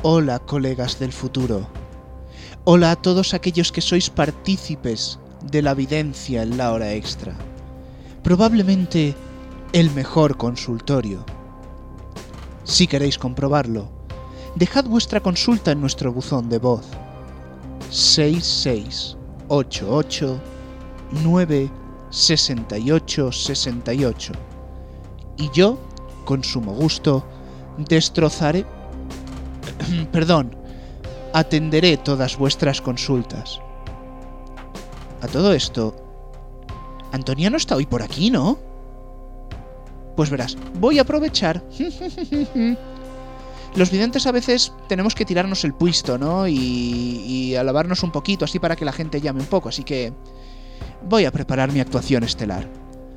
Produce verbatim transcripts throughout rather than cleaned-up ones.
Hola, colegas del futuro. Hola a todos aquellos que sois partícipes de la videncia en la hora extra. Probablemente el mejor consultorio. Si queréis comprobarlo, dejad vuestra consulta en nuestro buzón de voz seis seis ocho ocho nueve seis ocho seis ocho y yo, con sumo gusto, destrozaré... Perdón, atenderé todas vuestras consultas. A todo esto, Antonia no está hoy por aquí, ¿no? Pues verás, voy a aprovechar. Los videntes a veces tenemos que tirarnos el puisto, ¿no? Y, y alabarnos un poquito, así para que la gente llame un poco. Así que voy a preparar mi actuación estelar.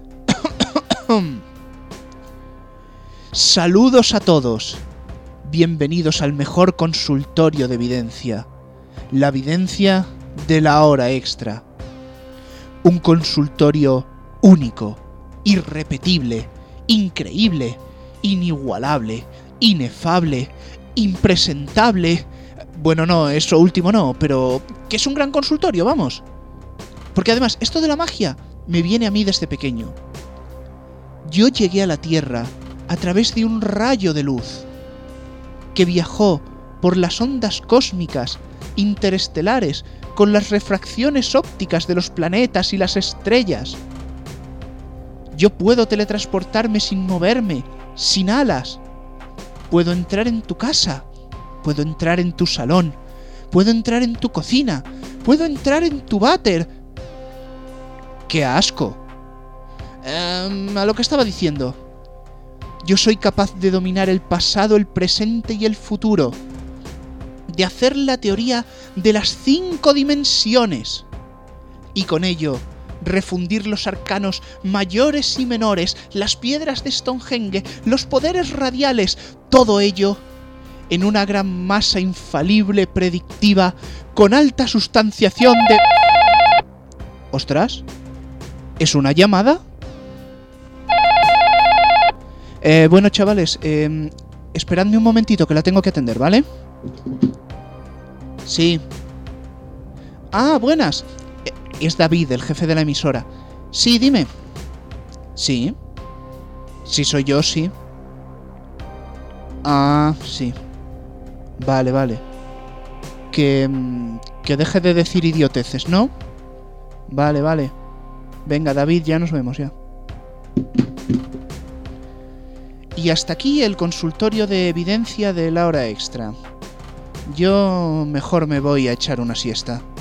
Saludos a todos. Bienvenidos al mejor consultorio de videncia. La videncia de la hora extra. Un consultorio único, irrepetible, increíble, inigualable, inefable, impresentable. Bueno, no, eso último no, pero que es un gran consultorio, vamos. Porque además, esto de la magia me viene a mí desde pequeño. Yo llegué a la Tierra a través de un rayo de luz que viajó por las ondas cósmicas interestelares con las refracciones ópticas de los planetas y las estrellas. Yo puedo teletransportarme sin moverme, sin alas. Puedo entrar en tu casa, puedo entrar en tu salón, puedo entrar en tu cocina, puedo entrar en tu váter. ¡Qué asco! Um, a lo que estaba diciendo. Yo soy capaz de dominar el pasado, el presente y el futuro. De hacer la teoría de las cinco dimensiones. Y con ello, refundir los arcanos mayores y menores, las piedras de Stonehenge, los poderes radiales, todo ello en una gran masa infalible predictiva con alta sustanciación de... ¿Ostras? ¿Es una llamada? Eh, bueno, chavales, eh, esperadme un momentito que la tengo que atender, ¿vale? Sí. Ah, buenas. Eh, es David, el jefe de la emisora. Sí, dime. Sí. Sí, soy yo, sí. Ah, sí. Vale, vale. Que... que deje de decir idioteces, ¿no? Vale, vale. Venga, David, ya nos vemos, ya. Y hasta aquí el consultorio de evidencia de la hora extra. Yo mejor me voy a echar una siesta.